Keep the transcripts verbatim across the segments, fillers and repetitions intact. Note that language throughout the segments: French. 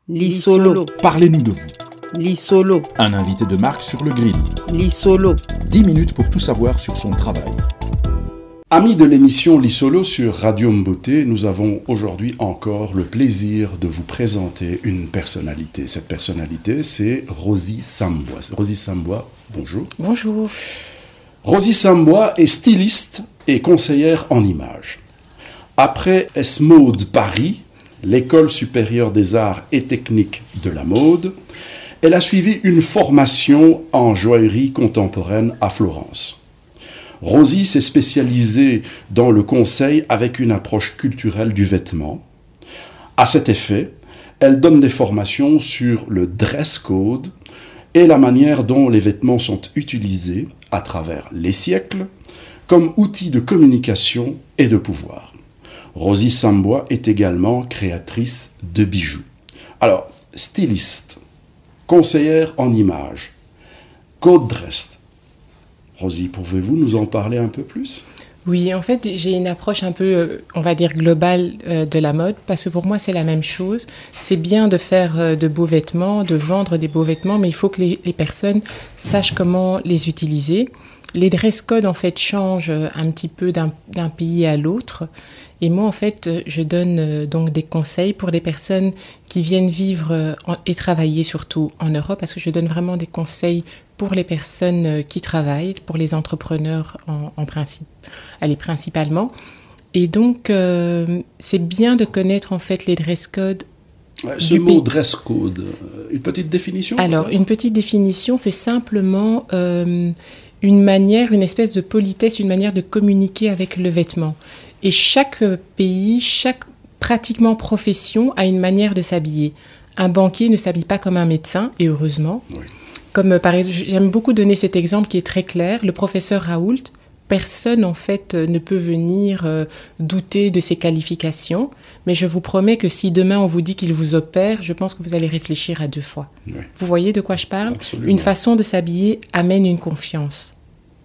Lisolo. Parlez-nous de vous. Lisolo. Un invité de marque sur le grill. Lisolo. dix minutes pour tout savoir sur son travail. Amis de l'émission Lisolo sur Radio Mboté, nous avons aujourd'hui encore le plaisir de vous présenter une personnalité. Cette personnalité, c'est Rosie Sambois. Rosie Sambois, bonjour. Bonjour. Rosie Sambois est styliste et conseillère en images. Après E S M O D Paris, l'École supérieure des arts et techniques de la mode, elle a suivi une formation en joaillerie contemporaine à Florence. Rosie s'est spécialisée dans le conseil avec une approche culturelle du vêtement. À cet effet, elle donne des formations sur le dress code et la manière dont les vêtements sont utilisés à travers les siècles comme outil de communication et de pouvoir. Rosie Sambois est également créatrice de bijoux. Alors, styliste, conseillère en images, code dress. Rosie, pouvez-vous nous en parler un peu plus ? Oui, en fait, j'ai une approche un peu, on va dire, globale de la mode, parce que pour moi, c'est la même chose. C'est bien de faire de beaux vêtements, de vendre des beaux vêtements, mais il faut que les, les personnes sachent comment les utiliser. Les dress codes, en fait, changent un petit peu d'un, d'un pays à l'autre. Et moi, en fait, je donne donc des conseils pour les personnes qui viennent vivre et travailler surtout en Europe, parce que je donne vraiment des conseils pour les personnes qui travaillent, pour les entrepreneurs en, en principe, allez, principalement. Et donc, euh, c'est bien de connaître en fait les dress codes. Ce mot pays. Dress code, une petite définition ? Alors, peut-être ? Une petite définition, c'est simplement euh, une manière, une espèce de politesse, une manière de communiquer avec le vêtement. Et chaque pays, chaque pratiquement profession a une manière de s'habiller. Un banquier ne s'habille pas comme un médecin, et heureusement. Oui. Comme par exemple, j'aime beaucoup donner cet exemple qui est très clair. Le professeur Raoult, personne en fait ne peut venir euh, douter de ses qualifications. Mais je vous promets que si demain on vous dit qu'il vous opère, je pense que vous allez réfléchir à deux fois. Oui. Vous voyez de quoi je parle ? Absolument. Une façon de s'habiller amène une confiance.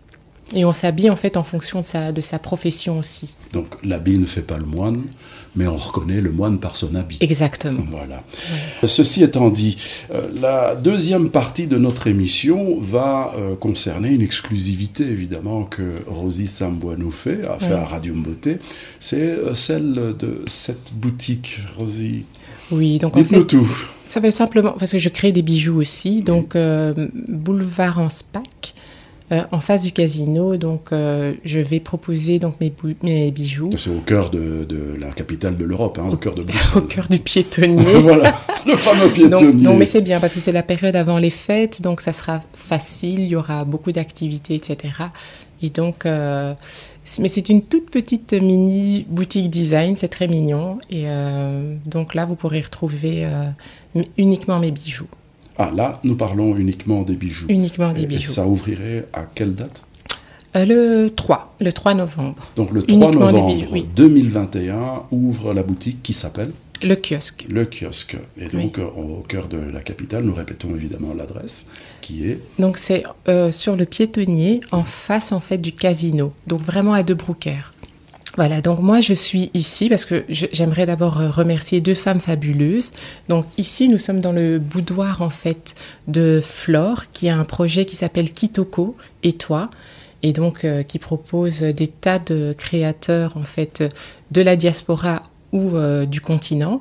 Et on s'habille en fait en fonction de sa, de sa profession aussi. Donc l'habit ne fait pas le moine, mais on reconnaît le moine par son habit. Exactement. Voilà. Ouais. Ceci étant dit, euh, la deuxième partie de notre émission va euh, concerner une exclusivité évidemment que Rosie Sambois nous fait, a fait ouais. à Radio Mboté. C'est euh, celle de cette boutique, Rosie. Oui, donc dites-nous en fait, tout. Ça va simplement parce que je crée des bijoux aussi, donc oui. euh, boulevard Anspach. Euh, en face du casino, donc euh, je vais proposer donc mes, bou- mes bijoux. C'est au cœur de, de la capitale de l'Europe, hein, au, au cœur de Bruxelles. Au cœur du piétonnier. Voilà, le fameux piétonnier. Donc, donc, mais c'est bien parce que c'est la période avant les fêtes, donc ça sera facile, il y aura beaucoup d'activités, et cetera. Et donc, euh, c'est, mais c'est une toute petite mini boutique design, c'est très mignon. Et euh, donc là, vous pourrez retrouver euh, uniquement mes bijoux. Ah, là, nous parlons uniquement des bijoux. Uniquement des et, bijoux. Et ça ouvrirait à quelle date ? euh, Le trois, le trois novembre. Donc le trois uniquement novembre bijoux, oui. deux mille vingt et un ouvre la boutique qui s'appelle ? Le kiosque. Le kiosque. Et donc, oui. au cœur de la capitale, nous répétons évidemment l'adresse qui est... Donc, c'est euh, sur le piétonnier, en face, en fait, du casino. Donc, vraiment à De Broeckere. Voilà, donc moi je suis ici parce que je, j'aimerais d'abord remercier deux femmes fabuleuses. Donc ici nous sommes dans le boudoir en fait de Flore qui a un projet qui s'appelle Kitoko et toi et donc euh, qui propose des tas de créateurs en fait de la diaspora ou euh, du continent.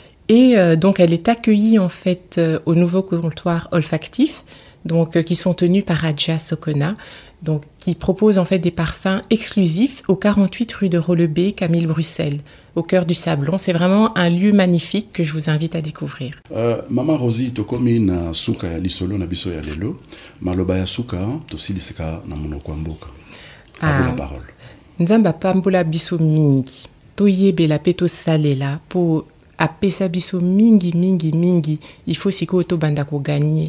Et euh, donc elle est accueillie en fait euh, au nouveau comptoir olfactif donc euh, qui sont tenus par Adja Sokona. Donc, qui propose en fait des parfums exclusifs au quarante-huit rue de Rolebé, Camille Bruxelles, au cœur du Sablon. C'est vraiment un lieu magnifique que je vous invite à découvrir. Euh, Maman Rosie, tokomi na suka ya lisolo na biso ya lelo, maloba ya suka tosiliseka na monoko ya mboka. À vous la parole. Nzamba pambola biso mingi, toyebela pe tosalela po apesa biso mingi mingi mingi, il faut sikoyo tobanda ko gagner.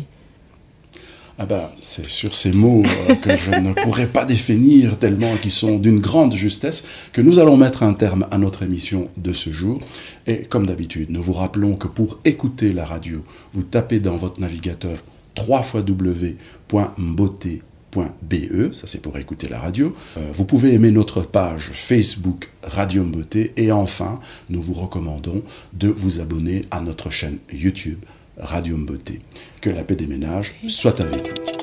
Ah ben, c'est sur ces mots euh, que je ne pourrais pas définir tellement qu'ils sont d'une grande justesse que nous allons mettre un terme à notre émission de ce jour. Et comme d'habitude, nous vous rappelons que pour écouter la radio, vous tapez dans votre navigateur w w w point mboté point b e, ça c'est pour écouter la radio. Euh, vous pouvez aimer notre page Facebook Radium Beauté et enfin, nous vous recommandons de vous abonner à notre chaîne YouTube Radium Beauté. Que la paix des ménages soit avec vous.